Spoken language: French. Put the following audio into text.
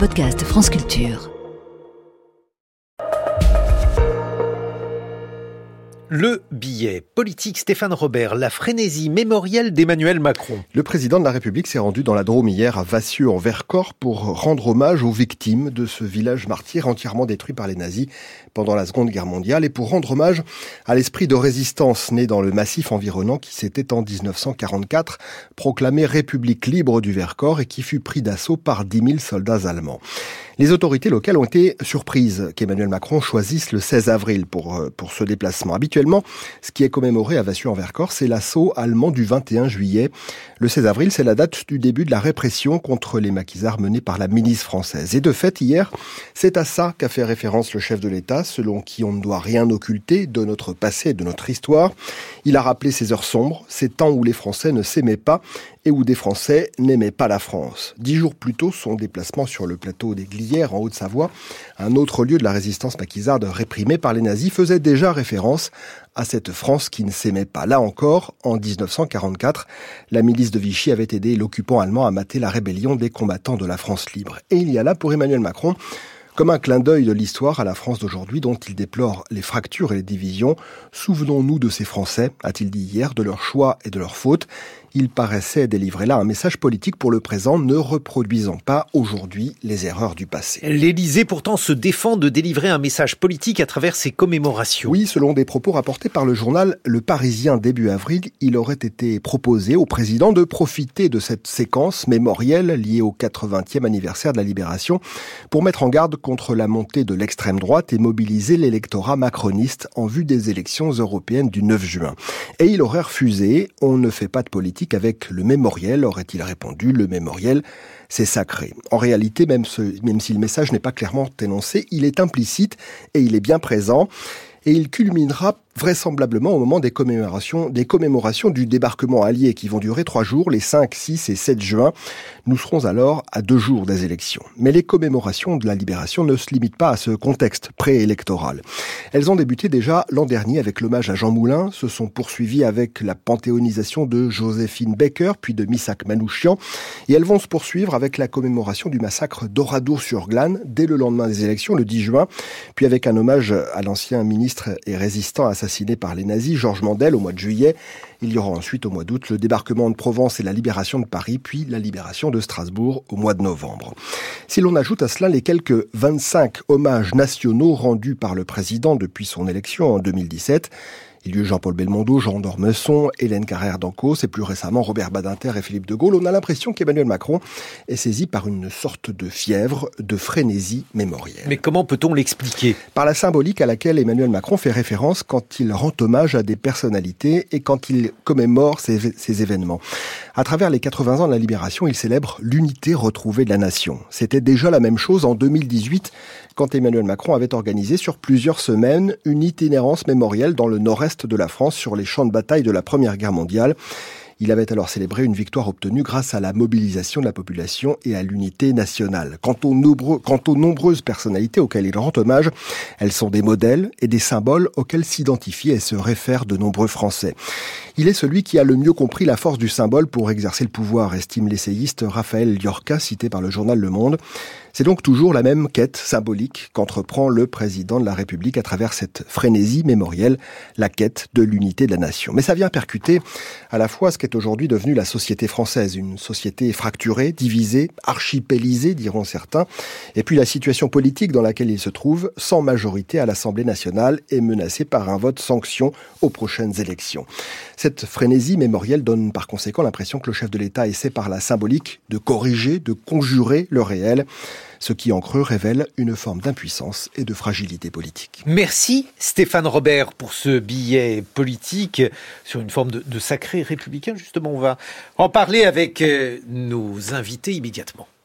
podcast France Culture. Le billet politique Stéphane Robert, la frénésie mémorielle d'Emmanuel Macron. Le président de la République s'est rendu dans la Drôme hier à Vassieux en Vercors pour rendre hommage aux victimes de ce village martyr entièrement détruit par les nazis pendant la Seconde Guerre mondiale et pour rendre hommage à l'esprit de résistance né dans le massif environnant qui s'était en 1944 proclamé République libre du Vercors et qui fut pris d'assaut par 10 000 soldats allemands. Les autorités locales ont été surprises qu'Emmanuel Macron choisisse le 16 avril pour ce déplacement. Habituellement, ce qui est commémoré à Vassieux-en-Vercors, c'est l'assaut allemand du 21 juillet. Le 16 avril, c'est la date du début de la répression contre les maquisards menée par la milice française. Et de fait, hier, c'est à ça qu'a fait référence le chef de l'État, selon qui on ne doit rien occulter de notre passé et de notre histoire. Il a rappelé ces heures sombres, ces temps où les Français ne s'aimaient pas et où des Français n'aimaient pas la France. 10 jours plus tôt, son déplacement sur le plateau des Glières, en Haute-Savoie, un autre lieu de la résistance maquisarde réprimée par les nazis, faisait déjà référence à cette France qui ne s'aimait pas. Là encore, en 1944, la milice de Vichy avait aidé l'occupant allemand à mater la rébellion des combattants de la France libre. Et il y a là, pour Emmanuel Macron, comme un clin d'œil de l'histoire à la France d'aujourd'hui dont il déplore les fractures et les divisions. Souvenons-nous de ces Français, a-t-il dit hier, de leurs choix et de leurs fautes. Il paraissait délivrer là un message politique pour le présent, ne reproduisant pas aujourd'hui les erreurs du passé. L'Élysée pourtant se défend de délivrer un message politique à travers ses commémorations. Oui, selon des propos rapportés par le journal Le Parisien début avril, il aurait été proposé au président de profiter de cette séquence mémorielle liée au 80e anniversaire de la Libération pour mettre en garde contre la montée de l'extrême droite et mobiliser l'électorat macroniste en vue des élections européennes du 9 juin. Et il aurait refusé, on ne fait pas de politique avec le mémoriel, aurait-il répondu. Le mémoriel, c'est sacré. En réalité, même si le message n'est pas clairement énoncé, il est implicite et il est bien présent. Et il culminera vraisemblablement au moment des commémorations du débarquement allié qui vont durer 3 jours, les 5, 6 et 7 juin. Nous serons alors à 2 jours des élections. Mais les commémorations de la libération ne se limitent pas à ce contexte préélectoral. Elles ont débuté déjà l'an dernier avec l'hommage à Jean Moulin, se sont poursuivies avec la panthéonisation de Joséphine Baker, puis de Missak Manouchian, et elles vont se poursuivre avec la commémoration du massacre d'Oradour-sur-Glane dès le lendemain des élections, le 10 juin, puis avec un hommage à l'ancien ministre et résistant assassiné par les nazis, Georges Mandel, au mois de juillet. Il y aura ensuite, au mois d'août, le débarquement de Provence et la libération de Paris, puis la libération de Strasbourg au mois de novembre. Si l'on ajoute à cela les quelques 25 hommages nationaux rendus par le président depuis son élection en 2017, il y a eu Jean-Paul Belmondo, Jean d'Ormesson, Hélène Carrère d'Ancos et plus récemment Robert Badinter et Philippe de Gaulle, on a l'impression qu'Emmanuel Macron est saisi par une sorte de fièvre, de frénésie mémorielle. Mais comment peut-on l'expliquer ? Par la symbolique à laquelle Emmanuel Macron fait référence quand il rend hommage à des personnalités et quand il commémore ces événements. À travers les 80 ans de la Libération, il célèbre l'unité retrouvée de la nation. C'était déjà la même chose en 2018 quand Emmanuel Macron avait organisé sur plusieurs semaines une itinérance mémorielle dans le nord-est de la France sur les champs de bataille de la Première Guerre mondiale. Il avait alors célébré une victoire obtenue grâce à la mobilisation de la population et à l'unité nationale. Quant aux nombreuses personnalités auxquelles il rend hommage, elles sont des modèles et des symboles auxquels s'identifient et se réfèrent de nombreux Français. Il est celui qui a le mieux compris la force du symbole pour exercer le pouvoir, estime l'essayiste Raphaël Llorca, cité par le journal Le Monde. C'est donc toujours la même quête symbolique qu'entreprend le président de la République à travers cette frénésie mémorielle, la quête de l'unité de la nation. Mais ça vient percuter à la fois ce qu'est aujourd'hui devenue la société française, une société fracturée, divisée, archipélisée, diront certains, et puis la situation politique dans laquelle il se trouve, sans majorité à l'Assemblée nationale et menacée par un vote sanction aux prochaines élections. Cette frénésie mémorielle donne par conséquent l'impression que le chef de l'État essaie par la symbolique de corriger, de conjurer le réel, ce qui en creux révèle une forme d'impuissance et de fragilité politique. Merci Stéphane Robert pour ce billet politique sur une forme de sacré républicain. Justement, on va en parler avec nos invités immédiatement.